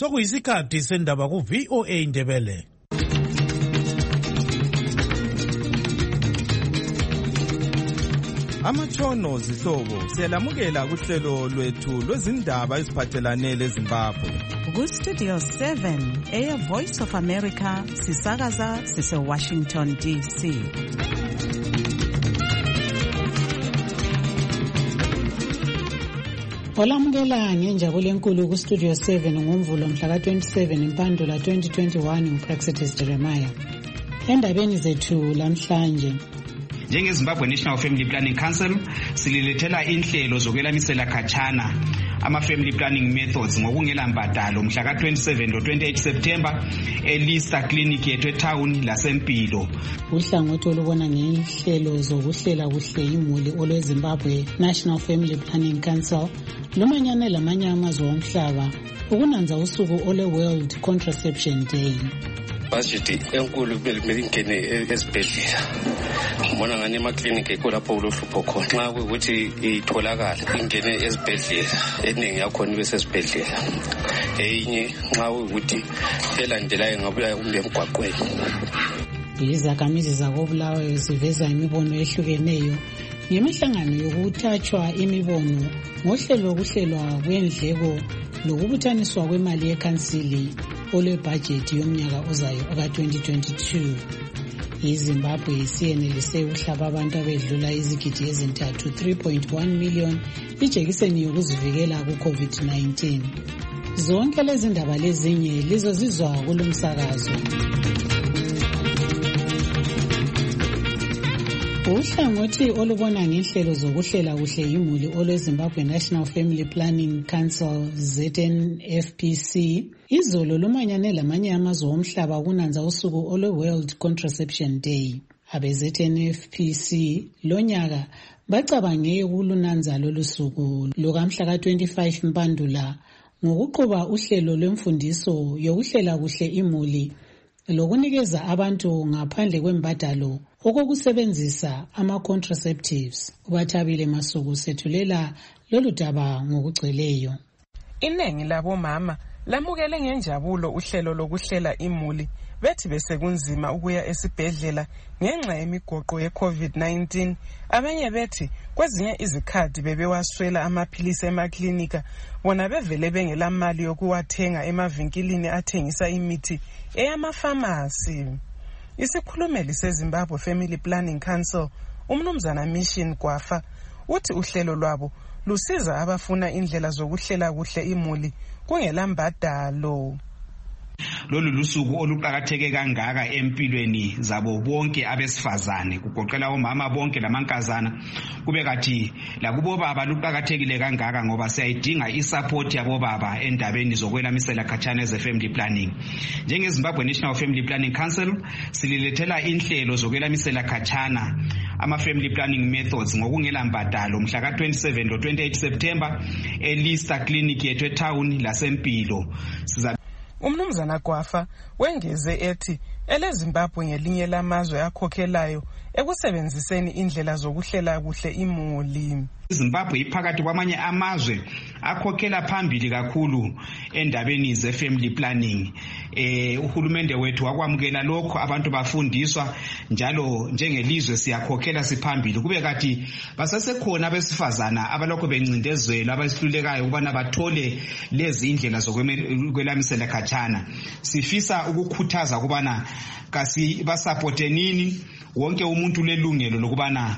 Sokuyisikhathi sendaba ku VOA Indebele. Amatshono zihlobo siyalamukela kuhlelo lwethu lwezindaba eziphathelane leZimbabwe. Ku Studio 7 Air Voice of America sisakaza sise Washington DC. Olamukela ngenjabulo enkulu ku Studio 7 ngoMvulo mhla ka27 Impandula 2021 uPraxitis Jeremiah. Endabeni zethu lamhlanje, njengeZimbabwe National Family Planning Council sililethela inhlelo zokwelamisela khatshana ama-family planning methods ngokungela mbadalo mhla ka27 lo28 September eLista Clinic yethu etown laseMpilo. Uhlangothi olubona ngenhlelo zokuhlela kuhle imuli olweZimbabwe National Family Planning Council lumanyane lamanye amazwe omhlaba ukunanza usuku ole-World Contraception Day. Budget enkulu belingene esibhedlela. Ngibona ngani emaklinikhi kulapho ulohlupho khona. Nxa kuyikuthi itholakala ingene esibhedlela eningi yakhona ibe sesibhedlela. Eyinye nxa kuyikuthi elandelayo ngabuya kumbe emgwaqweni. Izakhamizi zakoBulawayo ziveza imibono ehlukeneyo ngemihlangano yokuthatshwa imibono ngohlelo lokuhlelwa kwendleko lokubuthaniswa kwemali yekhansili olwebhajethi yomnyaka ozayo ka-2022. iZimbabwe isiyenelise ukuhlaba abantu abedlula izigidi ezintathu 3.1 million ijekiseni yokuzivikela ku-COVID-19. Zonke lezi ndaba lezinye lizozizwa kulomsakazo. Uhlangothi olubona ngenhlelo zokuhlela kuhle imuli olweZimbabwe National Family Planning Council ZNFPC izolo lumanyane lamanye amazwe omhlaba ukunanza usuku ole-World Contraception Day. Abe-ZNFPC lonyaka bacabange ukulunanza lolu suku lukamhla ka-25 Mpandula ngokuqhuba uhlelo lwemfundiso yokuhlela kuhle imuli lokunikeza abantu ngaphandle kwembadalo okokusebenzisa ama-contraceptives. Ubathabile Masuku sethulela lolu daba ngokugcweleyo. Inengi labomama lamukele ngenjabulo uhlelo lokuhlela imuli bethi besekunzima ukuya esibhedlela ngenxa yemigoqo ye-COVID-19. Abanye bethi kwezinye izikhathi bebewaswela amaphilisi emaklinika bona bevele bengela mali yokuwathenga emavinkilini athengisa imithi eyamafamasi. Isikhulumeli seZimbabwe Family Planning Council uMnumzana Mission Gwafa uthi uhlelo lwabo lusiza abafuna indlela zokuhlela kuhle imuli kungela mbadalo. Lolu lusuku oluqakatheke kangaka empilweni zabo bonke abesifazane kugoqela omama bonke lamankazana kube kathi lakubo baba luqakathekile kangaka ngoba siyayidinga isupport yabo baba endabeni zokwelamisela khatshana ze-family planning. NjengeZimbabwe National Family Planning Council sililethela inhlelo zokwelamisela khatshana ama-family planning methods ngokungela mbadalo mhla ka27 lo28 September eLista Clinic yethu etown laseMpilo. Umnumzana Gwafa wengeze ethi eleZimbabwe ngelinye lamazwe akhokhelayo ekusebenziseni indlela zokuhlela kuhle imuli. iZimbabwe iphakathi kwamanye amazwe akhokhela phambili kakhulu endabeni ze-family planning. Uhulumende wethu wakwamukela lokho abantu bafundiswa njalo njengelizwe siyakhokhela siphambili. Kube kathi basesekhona abesifazana abalokho bencindezelwa abasihlulekayo ukubana bathole lezi indlela zokwelamisela khatshana. Sifisa ukukhuthaza ukubana kasibasupportenini wonke umuntu lelungelo lokubana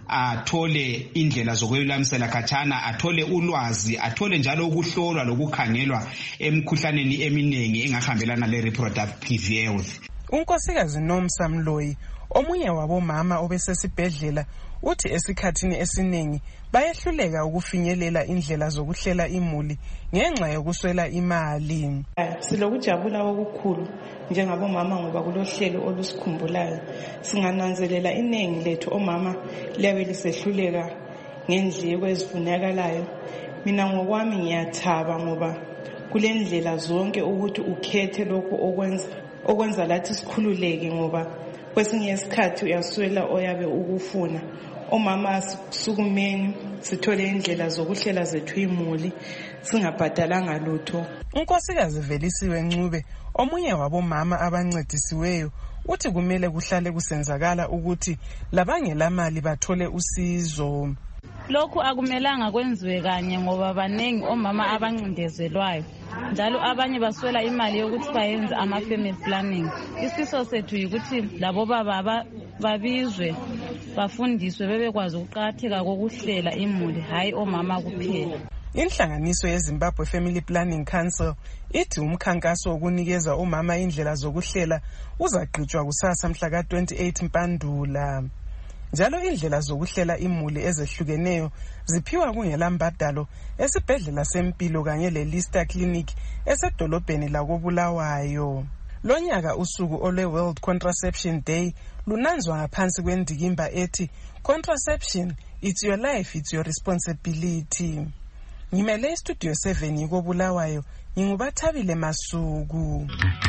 athole indlela zokwelamisela khatshana, athole ulwazi, athole njalo ukuhlolwa lokukhangelwa emikhuhlaneni eminingi engahambelana le-reproductive health. Unkosikazi Nomsa Mloyi omunye wabomama obesesibhedlela uthi esikhathini esiningi bayehluleka ukufinyelela indlela zokuhlela imuli ngenxa yokuswela imali. Silokujabula okukhulu njengabomama ngoba kulohlelo olusikhumbulayo. Singananzelela inengi lethu omama liyabe lisehluleka ngendleko ezifunekalayo. Mina ngokwami ngiyathaba ngoba kulendlela zonke ukuthi ukhethe lokho okwenza lathi sikhululeke ngoba kwesinye isikhathi uyaswela oyabe ukufuna. Omama sukumeni sithole indlela zokuhlela zethu imuli singabhadalanga lutho. uNkosikazi Velisiwe Ncube omunye wabomama abancedisiweyo uthi kumele kuhlale kusenzakala ukuthi labangela mali bathole usizo. Lokhu akumelanga kwenziwe kanye ngoba banengi omama abancindezelwayo njalo abanye baswela imali yokuthi bayenze ama-family planning. Isifiso sethu yikuthi labo baba babizwe bafundiswe bebekwazi ukuqakatheka kokuhlela imuli, hayi omama kuphela. Inhlanganiso yeZimbabwe Family Planning Council ithi umkhankaso wokunikeza omama indlela zokuhlela uzagqitshwa kusasa mhla ka-28 Mpandula. Njalo indlela zokuhlela imuli ezehlukeneyo ziphiwa kungela mbadalo esibhedlela sempilo kanye leLista Clinic esedolobheni lakoBulawayo. Lonyaka usuku olwe-World Contraception Day lunanzwa ngaphansi kwendikimba ethi Contraception, it's your life, it's your responsibility. Ngimele istudio 7 koBulawayo, ngingubathabile Masuku.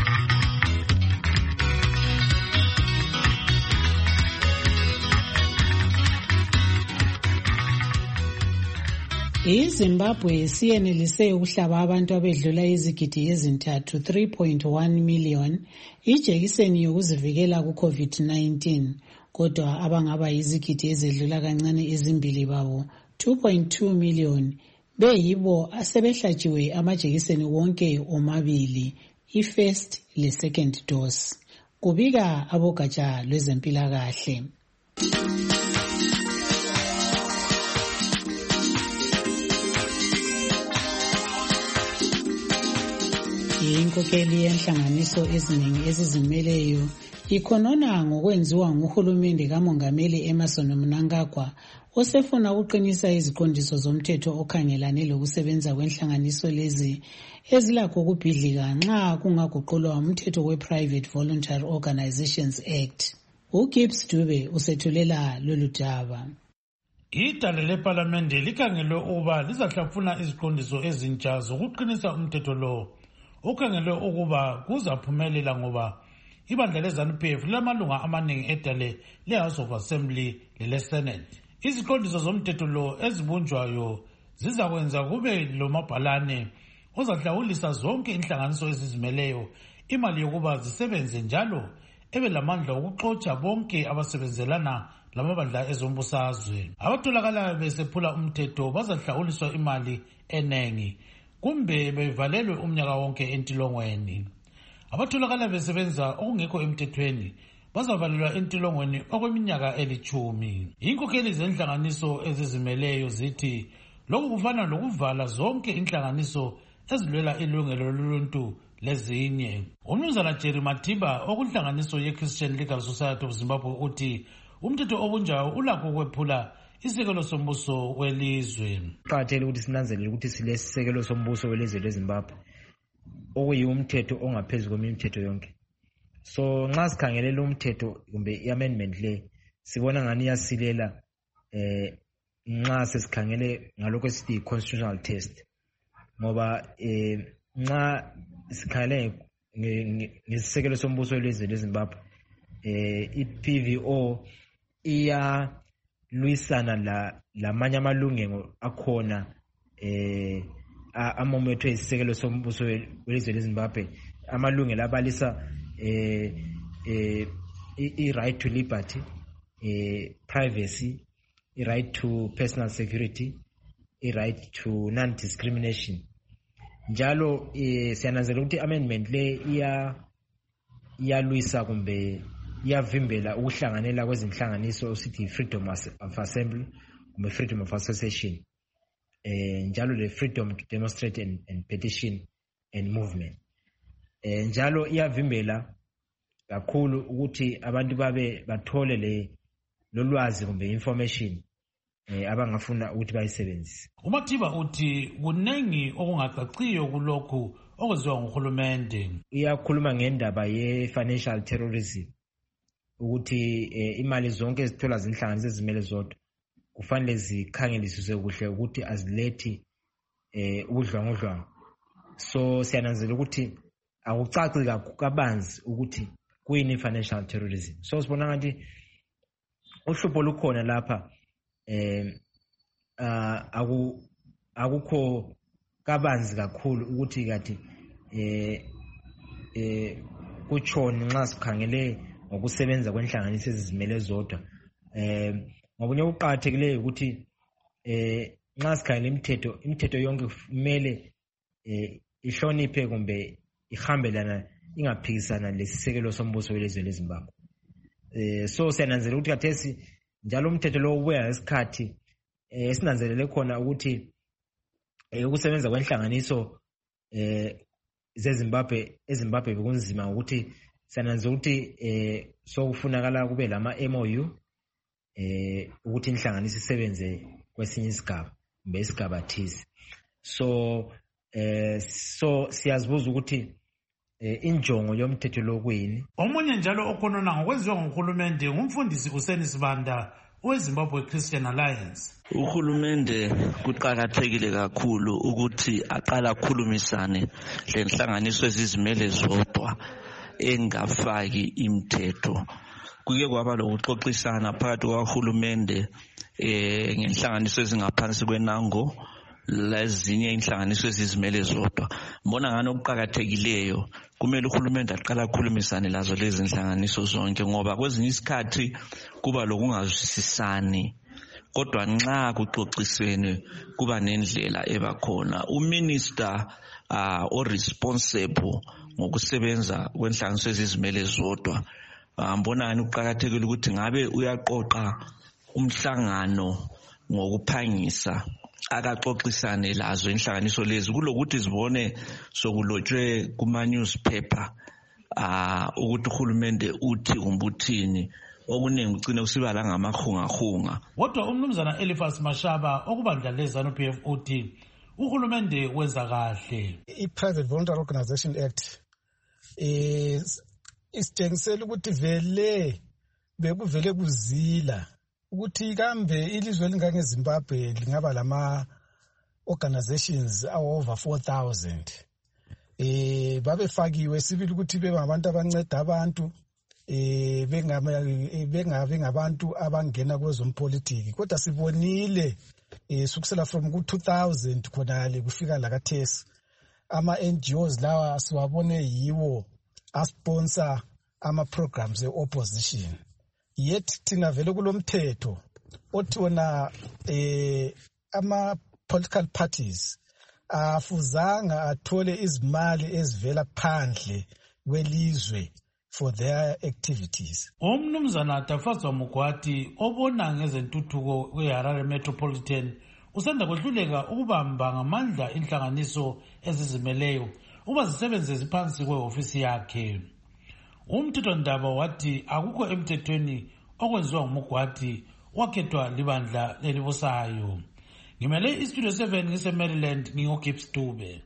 iZimbabwe siyenelise ukuhlaba abantu abedlula izigidi ezintathu 3.1 million ijekiseni yokuzivikela ku-COVID-19, kodwa abangaba yizigidi ezedlula kancane ezimbili babo 2.2 million beyibo asebehlatshiwe amajekiseni wonke omabili, i-first le-second dose, kubika abogatsha lwezempilakahle. Inkokeli yenhlanganiso eziningi ezizimeleyo ikhonona ngokwenziwa nguhulumende kamongameli Emmerson Mnangagwa osefuna ukuqinisa iziqondiso zomthetho okhangelane lokusebenza kwenhlanganiso lezi ezilakho ukubhidlika nxa kungaguqulwa umthetho we-Private Voluntary Organizations Act. uGibbs Dube usethulela lolu daba. Idale leParlamente likhangelwe ukuba lizahlafuna iziqondiso ezintsha zokuqinisa umthetho lo. Ukhangelwe ukuba kuzaphumelela ngoba ibandla leZANU-PF lamalunga amaningi edale le-House of Assembly lele-Senate. Iziqondiso zomthetho lo ezibunjwayo zizakwenza kube lomabhalane ozahlawulisa zonke inhlanganiso ezizimeleyo imali yokuba zisebenze njalo ebe lamandla okuxotsha bonke abasebenzelana lamabandla ezombusazwe. Abatholakala besephula umthetho bazahlawuliswa imali enengi kumbe bevalelwe umnyaka wonke entilongweni. Abatholakala besebenza okungekho emthethweni bazavalelwa entilongweni okweminyaka 10. Inkokheli zenhlanganiso ezizimeleyo zithi lokhu kufana lokuvala zonke inhlanganiso ezilwela ilungelo loluntu lezinye. Umnumzana Jerry Matiba okunhlanganiso ye-Christian Legal Society of Zimbabwe uthi umthetho obunjayo ulakho ukwephula isekelo sombuso welizwe. Qakathekile ukuthi sinanzelele ukuthi silesisekelo sombuso welizwe leZimbabwe okuyumthetho ongaphezulu kwemithetho yonke. So nxa sikhangelela umthetho kumbe i-amendment le sibona ngani iyasilela nxa sesikhangele ngalokho esithi constitutional test, ngoba nxa sikhangele ngesisekelo sombuso welizwe leZimbabwe i-PVO lwisana lamanye amalungelo akhona amomethwe isisekelo sombuso welizwe leZimbabwe, amalungelo abalisa i-right to liberty, privacy, i-right to personal security, i-right to non-discrimination. Njalo siyananzela ukuthi amendment le iyalwisa kumbe iyavimbela ukuhlanganela kwezinhlanganiso osithi freedom of assembly kumbe freedom of association, njalo le freedom to demonstrate and petition and movement. Njalo iyavimbela kakhulu ukuthi abantu bathole lolwazi kumbe information abangafuna ukuthi bayisebenzise. uMatiba uthi kunengi okungacaciyo kulokhu okwenziwa nguhulumende. Iyakhuluma ngendaba ye-financial terrorism ukuthi imali zonke ezithola zinhlanganiso ezimele zodwa kufanele zikhangelisiswe kuhle ukuthi azilethi ubudlwangudlwangu. So siyananzela ukuthi akucaci kabanzi ukuthi kuyini financial terrorism. So sibona ngathi uhlupho lukhona lapha akukho kabanzi kakhulu ukuthi kathi kutshoni nxa sikhangele ngokusebenza kwenhlanganiso ezizimele zodwa. Ngokunye ukuqakathekileyo ukuthi nxa sikhangele imithetho yonke kumele ihloniphe kumbe ihambelana ingaphikisana lesisekelo sombuso welizwe leZimbabwe. So siyananzelela ukuthi kathesi njalo umthetho lo ubuya ngesikhathi esinanzelele khona ukuthi ukusebenza kwenhlanganiso eZimbabwe bekunzima ukuthi siyananzelela ukuthi sokufunakala kube lama MOU ukuthi inhlanganiso isebenze kwesinye isigaba kumbe isigaba thize. So siyazibuza ukuthi injongo yomthetho lo kuyini. Omunye njalo okhonona ngokwenziwa nguhulumende ngumfundisi Hussein Sibanda weZimbabwe Christian Alliance. Uhulumende kuqakathekile kakhulu ukuthi aqala akhulumisane lenhlanganiso ezizimele zodwa engafaki imithetho. Kuke kwaba lokuxoxisana phakathi kwahulumende ngenhlanganiso ezingaphansi kwenango lezinye inhlanganiso ezizimele zodwa. Mbona ngani okuqakathekileyo kumele uhulumende aqala akhulumisane lazo lezi inhlanganiso zonke, ngoba kwezinye isikhathi kuba lokungazwisisani, kodwa nxa kuxoxisene kuba nendlela ebakhona. Uminister responsible ngokusebenza kwenhlanganiso ezizimele zodwa, mbona ngani kuqakathekile ukuthi ngabe uyaqoqa umhlangano ngokuphangisa akaxoxisane lazo inhlanganiso lezi, kulokuthi zibone sokulotshwe kuma-newspaper ukuthi uhulumende uthi kumbuthini, okuningi ugcine kusiba la ngamahungahunga. Kodwa umnumzana Eliphas Mashaba okubandla leZANU-PF uthi uhulumende wenza kahle. I-Private Voluntary Organization Act isitshengisela ukuthi bekuvele kuzila ukuthi kambe ilizwe lingangeZimbabwe lingaba lama organizations over 4,000 babefakiwe sibili ukuthi bebangabantu abanceda abantu bengabe ngabantu abangena kwezompolitiki, kodwa sibonile sukusela from ku-2000 khonale kufika lakathesi ama-NGOs lawa siwabone yiwo asponsor ama-programs e-opposition. Yet thina vele kulomthetho othi wona ama-political parties afuzanga athole izimali ezivela phandle kwelizwe for their activities. Umnumzana Tafazwa Mugwati obona ngezentuthuko kweHarare Metropolitan usanda kwehluleka ukubamba ngamandla inhlanganiso ezizimeleyo uba zisebenze ziphansi kwehofisi yakhe. Umthethondaba wathi akukho emthethweni okwenziwa nguMugwati wakhethwa libandla lelibusayo. Ngimele iStudio 7 ngise-Maryland ngingoGibbs Dube.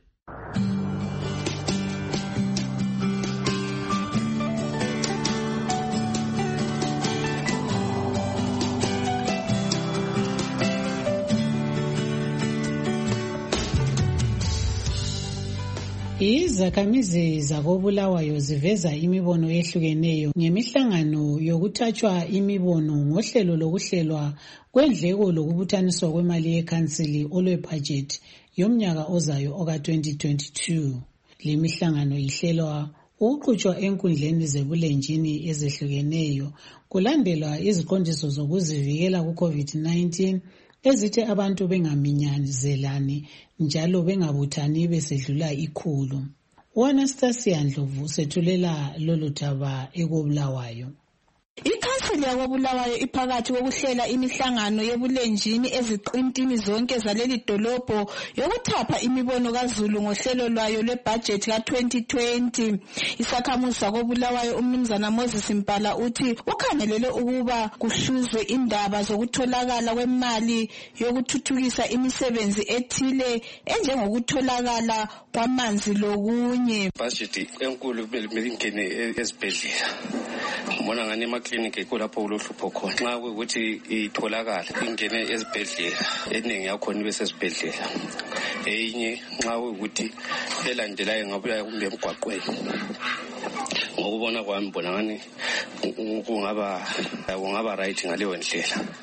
Izakhamizi zakoBulawayo ziveza imibono ehlukeneyo ngemihlangano yokuthatshwa imibono ngohlelo lokuhlelwa kwendleko lokubuthaniswa kwemali yekhansili olwebudget yomnyaka ozayo oka-2022. Le mihlangano ihlelwa ukuqhutshwa enkundleni zebulenjini ezehlukeneyo kulandelwa iziqondiso zokuzivikela ku-COVID-19 ezithi abantu bengaminyanzelani njalo bengabuthani besedlula ikhulu. U-Anastasia Ndlovu sethulela lolu daba ekoBulawayo. Ikhansili yakoBulawayo iphakathi kokuhlela imihlangano yebulenjini eziqintini zonke zaleli dolobho yokuthapha imibono kaZulu ngohlelo lwayo lwebudget ka-2020. Isakhamuzi sakoBulawayo umnumzana Moses Mpala uthi ukhangelele ukuba kuhluzwe indaba zokutholakala kwemali yokuthuthukisa imisebenzi ethile enjengokutholakala kwamanzi lokunye. Budget enkulu belingene ezibhedlela. Mbona ngani emaklinikhi kulapho ulohlupho khona. Nxa ukuthi itholakala ingene ezibhedlela eningi yakhona ibe sesibhedlela. Eyinye nxa ukuthi elandelayo ngabuya kumbe emgwaqweni. Ngokubona kwami mbona ngani kungaba right ngaleyo ndlela.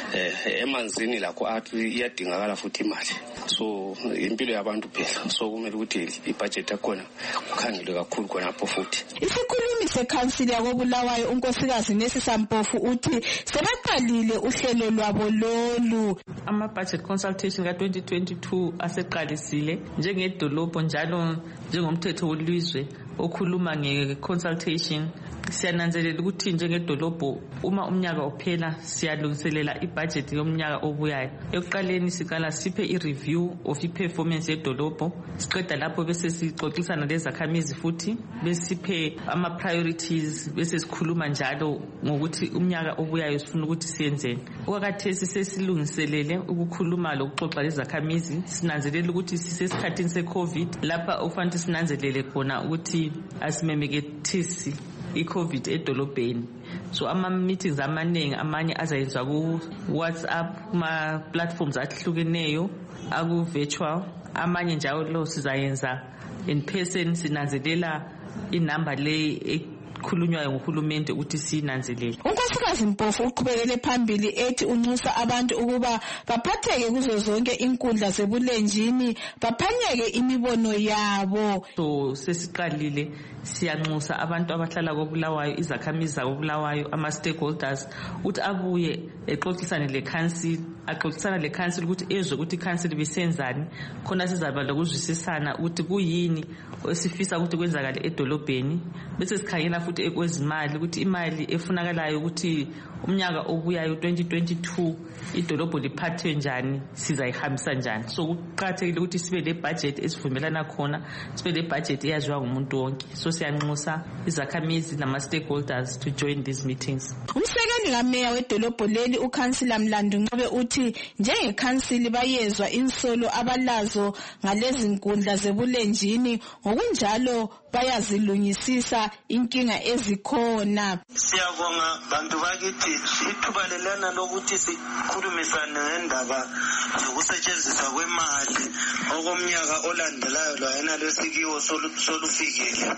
emanzini lakho athi iyadingakala futhi imali. So impilo yabantu phela, so kumele ukuthi ibudget yakhona kukhangelwe kakhulu khonapho futhi. Isikhulumi sekhansili yakoBulawayo unkosikazi Nesisa Mpofu uthi sebaqalile uhlelo lwabo lolu. Ama-budget consultation ka-2022 aseqalisile njengedolobho njalo njengomthetho welizwe okhuluma nge-consultation. Siyananzelela ukuthi njengedolobho uma umnyaka uphela siyalungiselela ibudget yomnyaka obuyayo. Ekuqaleni siqala siphe i-review of i-performance yedolobho, siqeda lapho bese sixoxisana lezakhamizi futhi besiphe ama-priorities bese sikhuluma njalo ngokuthi umnyaka obuyayo sifuna ukuthi siyenzeni. Okwakhathesi sesilungiselele ukukhuluma lokuxoxa lezakhamizi. Sinanzelela ukuthi sisesikhathini se-COVID lapha ufanele sinanzelele khona ukuthi asimemekethisi i-COVID edolobheni. So ama-meetings amaningi amanye azayenzwa ku-WhatsApp, kuma-platforms ahlukeneyo, aku-virtual. Amanye njalo sizayenza in person. Sinanzelela inamba le ekhulunywayo nguhulumende ukuthi sinanzelele. Unkosikazi Mpofu uqhubekele phambili ethi unxusa abantu ukuba baphatheke kuzo zonke inkundla zebulenjini baphanyeke imibono yabo. So sesiqalile siyanxusa abantu abahlala koBulawayo, izakhamizi zakoBulawayo, ama-stakeholders ukuthi abuye exoxisane le-council, axoxisana le-council ukuthi ezwe ukuthi i-council bisenzani khona sizaba lokuzwisisana ukuthi kuyini esifisa ukuthi kwenzakale edolobheni. Bese sikhangela futhi ekwezimali ukuthi imali efunakalayo ukuthi umnyaka obuyayo 2022 idolobho liphathwe njani, sizayihambisa njani. So kuqakathekile ukuthi sibe le-budget esivumelana khona, sibe le-budget eyaziwa ngumuntu wonke. So siyanxusa izakhamizi nama-stakeholders to join these meetings. Umsekeli kameya wedolobho leli uKhansila Mlandu Ncube uthi njengekhansili bayezwa insolo abalazo ngalezi nkundla zebulenjini, ngokunjalo bayazilungisisa inkinga ezikhona. Siyabonga bantu bakithi ithuba lelana lokuthi sikhulumisane ngendaba zokusetshenziswa kwemali okomnyaka olandelayo lwayena lesikiwo solufikile.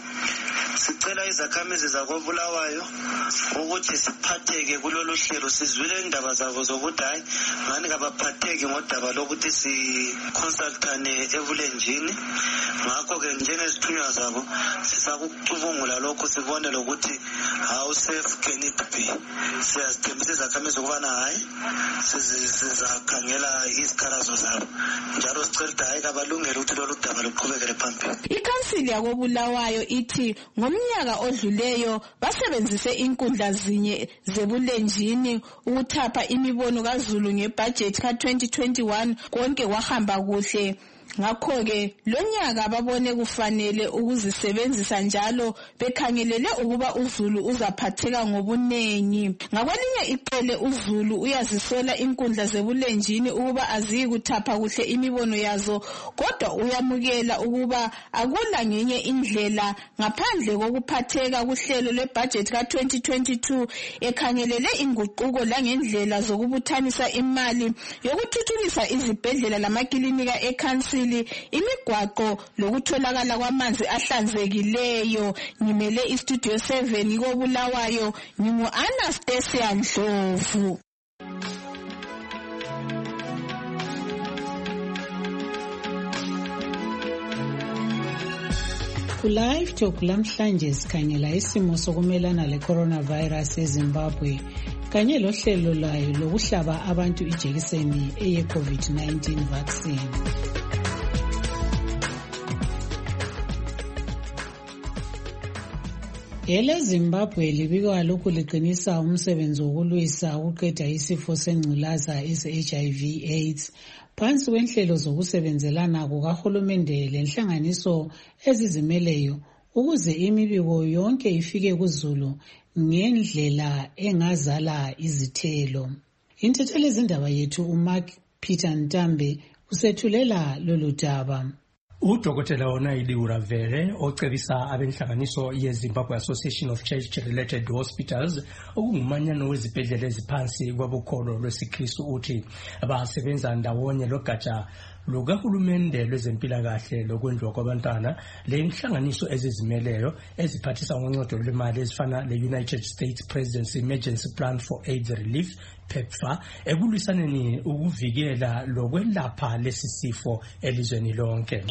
Sicela izakhamizi zakoBulawayo ukuthi siphatheke kulolu hlelo. Sizwile indaba zabo zokuthi hayi ngani kabaphatheki ngodaba lokuthi siconsultane ebulenjini. Ngakho-ke njengezithunywa zabo sisakucubungula lokho sibone lokuthi how safe can it be. Siyazithembisa izakhamizi ukubana hayi sizakhangela izikhalazo zabo njalo sicela ukuthi hayi kabalungele ukuthi lolu daba luqhubekele phambili. Ikhansili yakoBulawayo ithi ngomnyaka odluleyo basebenzise inkundla zinye zebulenjini ukuthapha imibono kaZulu ngebudget ka-2021 konke kwahamba kuhle. Ngakho-ke lonyaka babone kufanele ukuzisebenzisa njalo bekhangelele ukuba uZulu uzaphatheka ngobunengi. Ngakwelinye iqele uZulu uyazisola inkundla zebulenjini ukuba aziyi kuthapha kuhle imibono yazo, kodwa uyamukela ukuba akula ngenye indlela ngaphandle kokuphatheka kuhlelo lwebudget ka-2022 ekhangelele inguquko langendlela zokubuthanisa imali yokuthuthukisa izibhedlela lamakilinika ekhansili, imigwaqo lokutholakala kwamanzi ahlanzekileyo. Ngimele istudio 7 koBulawayo, ngingu-Anastasia Ndlovu. Ku-Live Talk lamhlanje sikhangela isimo sokumelana le-coronavirus eZimbabwe kanye lohlelo lwayo lokuhlaba abantu ijekiseni eye-COVID-19 vaccine. EleZimbabwe libikwa lokhu liqinisa umsebenzi wokulwisa ukuqeda isifo sengculaza ese-HIV AIDS phansi kwenhlelo zokusebenzelana kukahulumende lenhlanganiso ezizimeleyo ukuze imibiko yonke ifike kuZulu ngendlela engazala izithelo. Inthetheli izindaba yethu uMark Peter Ntambe usethulela lolu daba. Udokotela Onaidi Uravele ocebisa abenhlanganiso yeZimbabwe Association of Church-Related Hospitals okungumanyano wezibhedlela eziphansi kwabokholo lwesikristu uthi basebenza ndawonye logatsha lukahulumende lwezempilakahle lokwendliwa kwabantwana lenhlanganiso ezizimeleyo eziphathisa ngoncedo lwemali ezifana le-United States Presidency Emergency Plan for AIDS Relief PEPFAR ekulwisaneni ukuvikela lokwelapha lesi sifo elizweni lonke.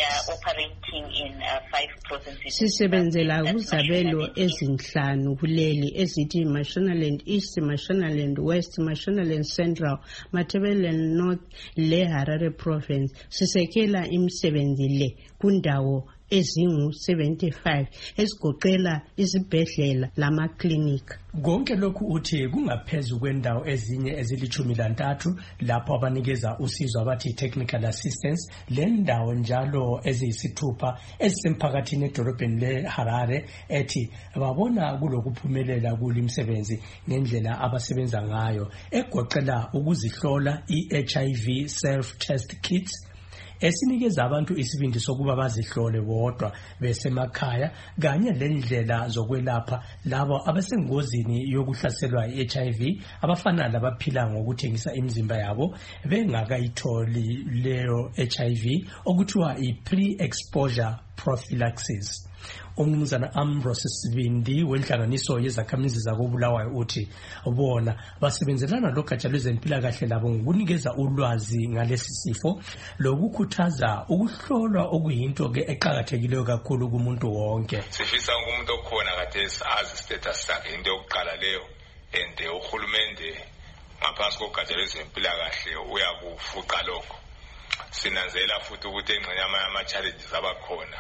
Sisebenzela kuzabelo ezinhlanu kuleli ezithi Mashonaland East, Mashonaland West, Mashonaland Central, Matabeleland North le Harare Province. Sisekela imisebenzi le kundawo ezingu-75 esigoqela izibhedlela lamaklinika. Konke lokhu uthi kungaphezu kwendawo ezinye ezili-13 lapho abanikeza usizo abathi technical assistance, le ndawo njalo eziyisithupha ezisemphakathini edolobheni le-Harare ethi babona kulokuphumelela kulimsebenzi ngendlela abasebenza ngayo egoqela ukuzihlola i-HIV self-test kits esinikeza abantu isibindi sokuba bazihlole bodwa besemakhaya kanye lendlela zokwelapha labo abasengozini yokuhlaselwa i-HIV abafana labaphila ngokuthengisa imizimba yabo bengakayitholi leyo HIV okuthiwa i-pre-exposure prophylaxis. Umnumzana Ambrose Sibindi wenhlanganiso yezakhamizi zakobulawayo uthi bona basebenzelana logatsha lwezempilakahle labo ngokunikeza ulwazi ngalesi sifo lokukhuthaza ukuhlolwa okuyinto ke eqhakathekileyo kakhulu kumuntu wonke. Sifisa umuntu okhona khathesi azi status sakhe into yokuqala leyo ende uhulumende ngaphansi kogatsha lwezempilakahle uyakufuqa lokho. Sinanzela futhi ukuthi engxenye ama-challenges abakhona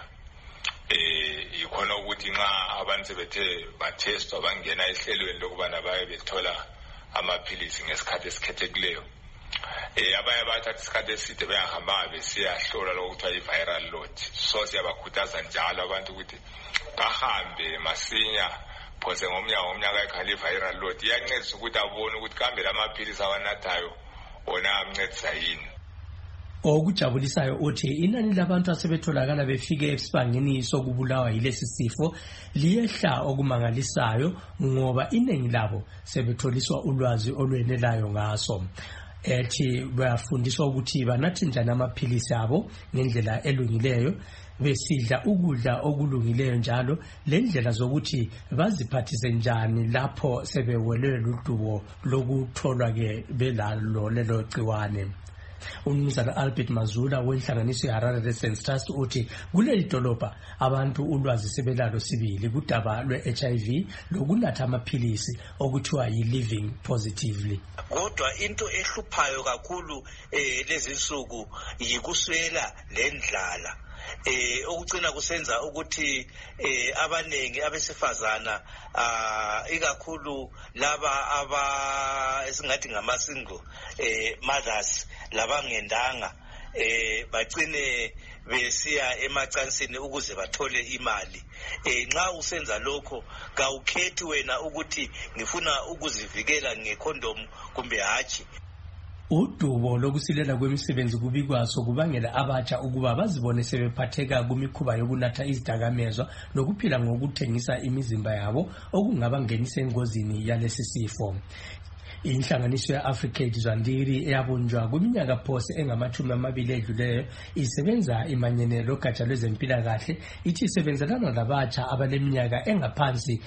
ikhona ukuthi nxa abantu sebethe bathestwa bangena ehlelweni lokubana baye bethola amaphilisi ngesikhathi esikhethekileyo. Abanye bathatha isikhathi eside bengahambanga besiyahlola lokuthiwa i-viral load. So siyabakhuthaza njalo abantu ukuthi bahambe masinya phose ngomnyaka ekhala i-viral load iyancedisa ukuthi abone ukuthi kambe lamaphilisi awanathayo wona amncedisa yini. Okujabulisayo uthi inani labantu asebetholakala befike esibangeni sokubulawa yilesi sifo liyehla okumangalisayo ngoba iningi labo sebetholiswa ulwazi olwenelayo ngaso. Ethi bayafundiswa ukuthi banathe njani amaphilisi abo ngendlela elungileyo besidla ukudla okulungileyo njalo lendlela zokuthi baziphathise njani lapho sebewelwe ludubo lokutholwa ke belalo lelo gciwane. Umnumzana Albert Mazula wenhlanganiso yeHarare Residents Trust uthi kuleli dolobha abantu ulwazi sebelalo sibili kudaba lwe-HIV lokunatha amaphilisi okuthiwa yi-living positively. Kodwa into ehluphayo kakhulu lezi nsuku yikuswela lendlala okucina kusenza ukuthi abanengi abesifazana ikakhulu laba esingathi ngama-single mothers labangendanga bagcine besiya emacansini ukuze bathole imali. Nxa usenza lokho kawukhethi wena ukuthi ngifuna ukuzivikela ngekhondom kumbe hatshi. Udubo lokusilela kwemisebenzi kubikwaso kubangela abatsha ukuba bazibone sebephatheka kumikhuba yokunatha izidakamezwa nokuphila ngokuthengisa imizimba yabo okungabangenisa engozini yalesi sifo. Inhlanganiso ye-Africaid Zandiri eyabunjwa kwiminyaka phose engama-20 edluleyo isebenza imanyene logatsha lwezempilakahle ithi isebenzelana labatsha abaleminyaka engaphansi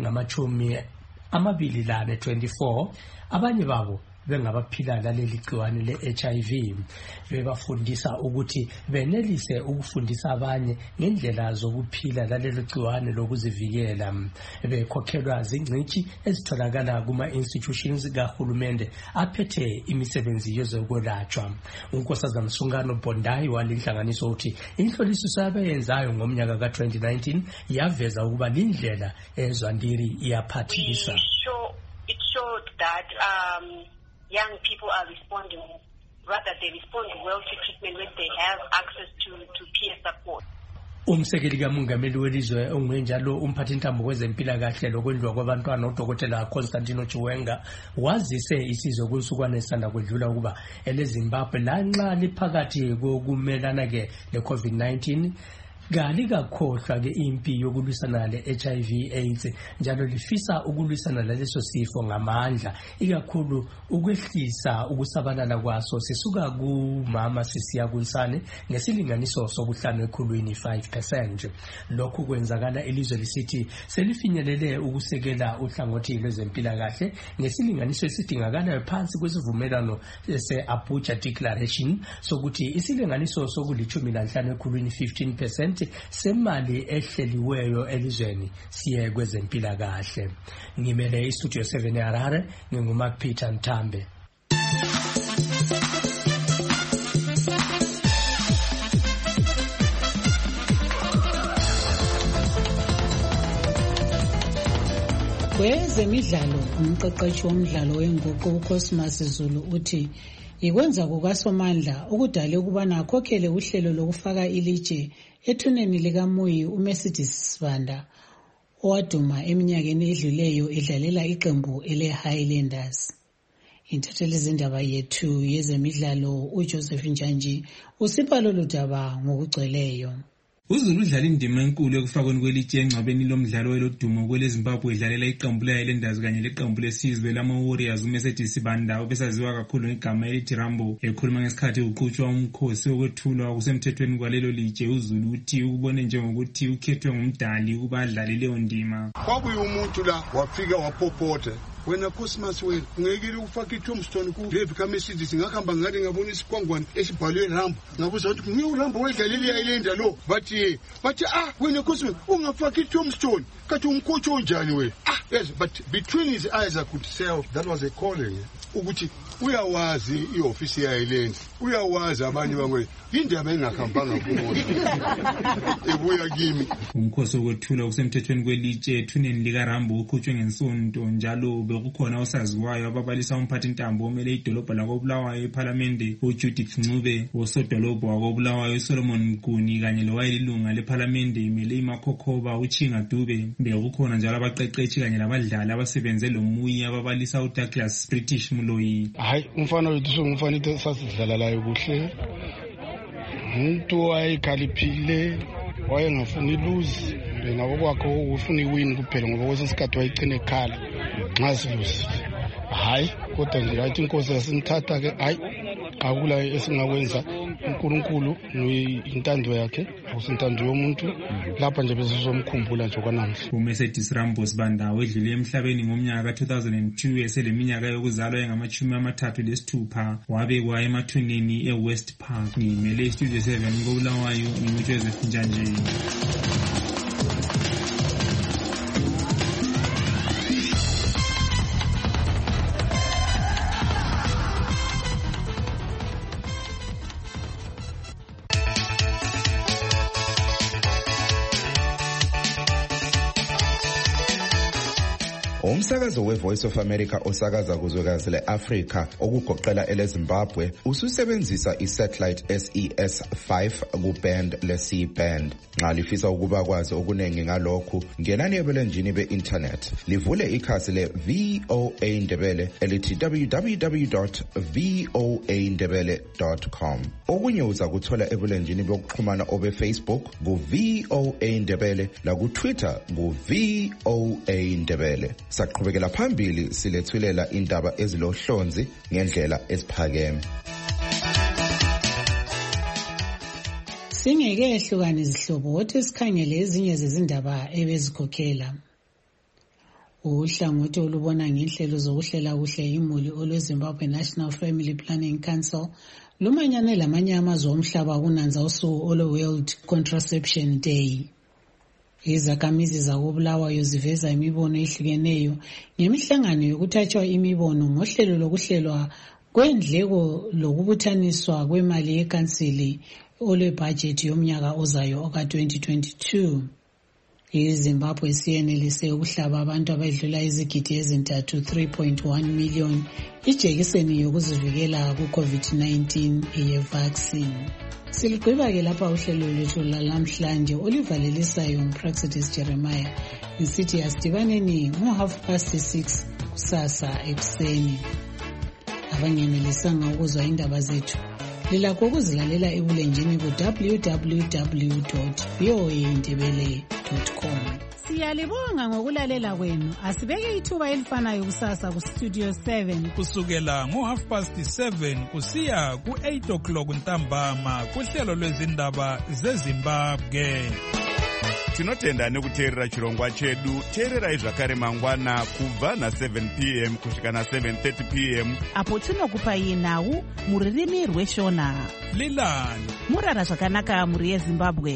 kwengama-24 abanye babo bengabaphila laleli gciwane le-HIV bebafundisa ukuthi benelise ukufundisa abanye ngendlela zokuphila lalelo gciwane lokuzivikela bekhokhelwa zingcitshi ezitholakala kuma-institutions kahulumende aphethe imisebenzi yezokwelatshwa. uNkosazana Msungano Bondayi walenhlanganiso uthi inhloliso abayenzayo ngomnyaka ka-2019 yaveza ukuba lindlela eZwandiri iyaphathisa. It showed that young people are responding, rather they respond well to treatment when they have access to peer support. Umsekeli kamongameli welizwe ongenjalo umphathintambo kwezempilakahle lokwendliwa kwabantwana uDokotela Constantino Chiwenga wazise isizwe kunsukwana esanda kwedlula ukuba eleZimbabwe lanxa liphakathi kokumelana ke le-COVID-19 Kalikakhohlwa ke impi yokulwisana le-HIV AIDS njalo lifisa ukulwisana naleso sifo ngamandla, ikakhulu ukwehlisa ukusabalala kwaso sisuka kumama sisiya kunsane ngesilinganiso sokuhlanu ekhulwini 5%. Lokhu kwenzakala ilizwe lisithi selifinyelele ukusekela uhlangothi lwezempilakahle ngesilinganiso esidingakalayo phansi kwesivumelano se-Abuja Declaration sokuthi isilinganiso sokulithumi-5 ekhulwini 15% semali ehleliweyo elizweni siye kwezempilakahle. Ngimele istudio 7 eHarare, nginguMark Peter Ntambe. Kwezemidlalo, umqeqeshi womdlalo wenguqu uCosmas Zulu uthi ikwenza kukaSomandla ukudala ukubana akhokhele uhlelo lokufaka ilitshe ethuneni likaMuyi uMercedes Sibanda owaduma eminyakeni edluleyo edlalela iqembu ele-Highlanders. Intatheli zindaba yethu yezemidlalo uJoseph Njanji usipha lolu daba ngokugcweleyo. UZulu udlala indima enkulu ekufakweni kwelitshe engcwabeni lomdlalo welodumo kweleZimbabwe edlalela iqembu le-Highlanders kanye leqembu lesizwe lama-Warriors uMercedes Sibanda obesaziwa kakhulu ngegama elithi Rambo. Ekhuluma ngesikhathi kuqhutshwa umkhosi wokwethulwa kusemthethweni kwalelo litshe, uZulu uthi ukubone njengokuthi ukhethwe ngumdali ukuba adlale leyo ndima. Kwabuye umuntu la wafika waphopotha wena Cosmas wena ungekile ufaka i-tombstone ku-David kaMercedes ngakhamba ngade ngabona isikwangwane esibhalwe Rambo ngabuza ukuthi ngiwuRambo wedlalela i-Highlander lo bathi wena Cosmas ungafaka i-tombstone kathi umkhochi onjani wena. Yes, but between his eyes I could tell that was a calling ukuthi uyawazi i-office ye-Highlands, uyawazi abanye bangwe indaba engakhambanga kuona ebuya kimi. Umkhosi wokwethula kusemthethweni kwelitshe ethuneni likaRambo ukhutshwe ngensonto, njalo bekukhona osaziwayo ababalisa umphathintambo omele idolobha lakoBulawayo ePhalamende uJudith Ncube, osodolobha wakoBulawayo uSolomon Mguni kanye lowayelilunga lePhalamende imele iMakhokhoba uChinga Dube. Bekukhona njalo abaqeqeshi kanye labadlali abasebenze loMuyi ababalisa uDouglas British Muloyi. Hayi, umfana wethu songumfana sasidlala layo kuhle, umuntu wayekhaliphile, wayengafuni lose, ngabo kwakho ufuna iwin kuphela ngoba kwesikhathi wayigcina ekhala nxa silusi. Hayi, kodwa nje athi inkosi yasinithatha ke, hayi akula esingakwenza, uNkulunkulu intando yakhe usintando yomuntu lapha nje besizomkhumbula nje kwanamhla. uMercedes Rambo Sibanda wedlule emhlabeni ngomnyaka ka-2002 eseleminyaka yokuzalwa engama-36 wabekwa emathuneni eWest Park. Ngimele istudio 7 koBulawayo, nginguJoseph Njanji. Umsakazo weVoice of America osakaza kuzwekazi le-Afrika okugoqela eleZimbabwe ususebenzisa isatellite SES-5 kuband le-C-band. Nxa lifisa ukuba kwazi okunengi ngalokhu, ngenani ebulenjini be-internet livule ikhasi le-VOA Ndebele elithi www.voandebele.com. Okunye uza kuthola ebulenjini bokuxhumana obe-Facebook ku-VOA Ndebele laku-Twitter ku-VOA Ndebele. Saqhubekela phambili silethulela indaba ezilohlonzi ngendlela esiphakeme. Singeke ehlukane izihlobo wothi sikhangele ezinye zezindaba ebezikhokhela. Uhlangothi olubona ngenhlelo zokuhlela kuhle imuli olweZimbabwe National Family Planning Council lumanyane lamanye amazwe omhlaba kunanza usuku olwe-World Contraception Day. Izakhamizi zakoBulawayo ziveza imibono ehlukeneyo ngemihlangano yokuthathwa imibono ngohlelo lokuhlelwa kwendleko lokubuthaniswa kwemali yekansili olwebhajethi yomnyaka ozayo oka-2022. iZimbabwe siyenelise ukuhlaba abantu abadlula izigidi ezintathu 3.1 million ijekiseni yokuzivikela ku-COVID-19 ye-vaccine. Siligqiba-ke lapha uhlelo lwethu lalamhlanje olivalelisayo nguPraxidis Jeremiah ngisithi asidibaneni ngo-6:30 kusasa ekuseni. Abangenelisanga ukuzwa indaba zethu lilakho ukuzilalela ebulenjini ku-www.voaindebele.com. Siyalibonga ngokulalela kwenu. Asibeke ithuba elifanayo kusasa ku-Studio 7 kusukela ngo7:30 kusiya ku8 ntambama kuhlelo lwezindaba zeZimbabwe. Tinotenda nekuteerera chirongwa chedu. Teererai zvakare mangwana kubva na7 p.m. kusvika na7:30 p.m. apo tinokupai nhau muririmi rweshona. Lilani murara zvakanaka muri yeZimbabwe.